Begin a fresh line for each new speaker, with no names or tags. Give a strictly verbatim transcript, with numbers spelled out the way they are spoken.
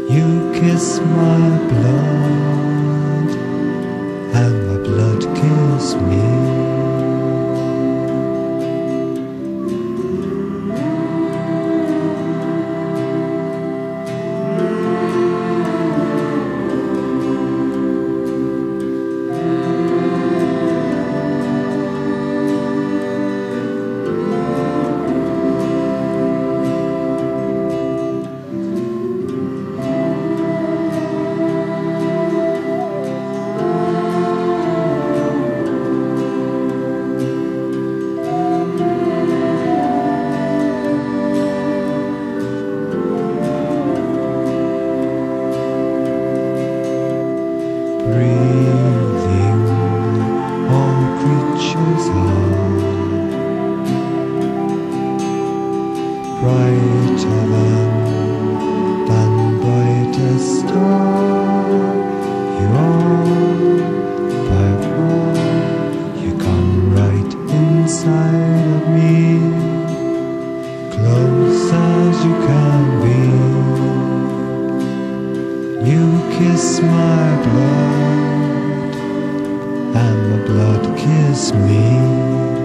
You kiss my blood, and my blood kiss me. Breathing, all creatures are brighter than, than brightest star. You are by far, you come right inside of me, close as you can be. You kiss my blood, and my blood kiss me.